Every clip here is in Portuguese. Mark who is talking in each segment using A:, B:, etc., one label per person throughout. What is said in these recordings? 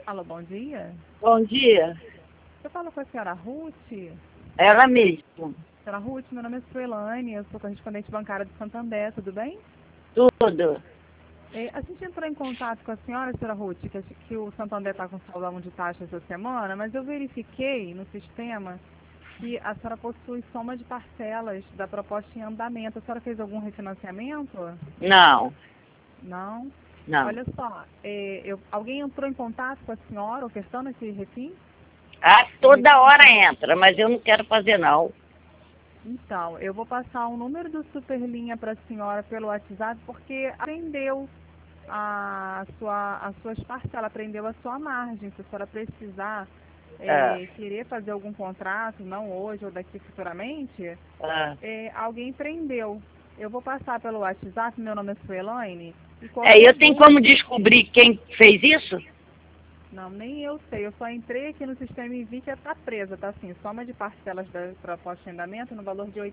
A: Alô, bom dia.
B: Bom dia.
A: Eu falo com a senhora Ruth.
B: Ela mesmo.
A: Senhora Ruth, meu nome é Suelane, eu sou correspondente bancária do Santander, tudo bem?
B: Tudo.
A: A gente entrou em contato com a senhora Ruth, que o Santander está com saudão de taxa essa semana, mas eu verifiquei no sistema que a senhora possui soma de parcelas da proposta em andamento. A senhora fez algum refinanciamento?
B: Não.
A: Não?
B: Não.
A: Olha só, alguém entrou em contato com a senhora ofertando esse refim?
B: Toda hora entra, mas eu não quero fazer não.
A: Então, eu vou passar o número do Superlinha para a senhora pelo WhatsApp, porque aprendeu as suas parcelas, aprendeu a sua margem. Se a senhora precisar querer fazer algum contrato, não hoje ou daqui futuramente, alguém prendeu. Eu vou passar pelo WhatsApp, meu nome é Suelaine.
B: Eu tenho como descobrir quem fez isso?
A: Não, nem eu sei. Eu só entrei aqui no sistema e vi que está presa, tá assim, soma de parcelas da proposta de andamento no valor de R$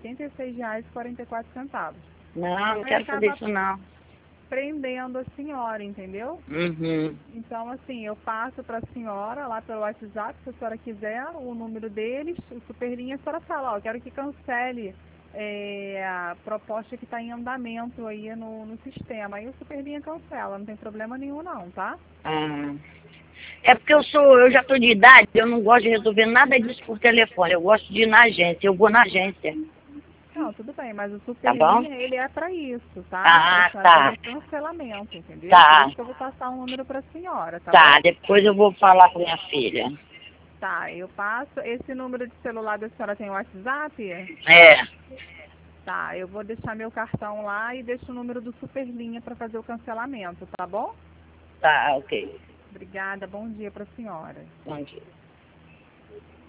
A: 86,44.
B: Não quero fazer isso não.
A: Prendendo a senhora, entendeu?
B: Uhum.
A: Então, assim, eu passo para a senhora lá pelo WhatsApp, se a senhora quiser, o número deles, o Superlinha, a senhora fala, ó, eu quero que cancele a proposta que está em andamento aí no sistema. Aí o Superlinha cancela, não tem problema nenhum não, tá?
B: É porque eu já estou de idade, eu não gosto de resolver nada disso por telefone, eu gosto de ir na agência, eu vou na agência.
A: Não, tudo bem, mas o
B: Tá bom?
A: Superlinha, ele é para isso, tá? Pra fazer cancelamento, entendeu?
B: Tá.
A: Por isso que eu vou passar um número para a senhora, tá
B: Tá,
A: bom?
B: depois eu vou falar com minha filha.
A: Tá, eu passo. Esse número de celular da senhora tem WhatsApp?
B: É.
A: Tá, eu vou deixar meu cartão lá e deixo o número do Superlinha para fazer o cancelamento, tá bom?
B: Tá, ok.
A: Obrigada, bom dia para a senhora.
B: Bom dia.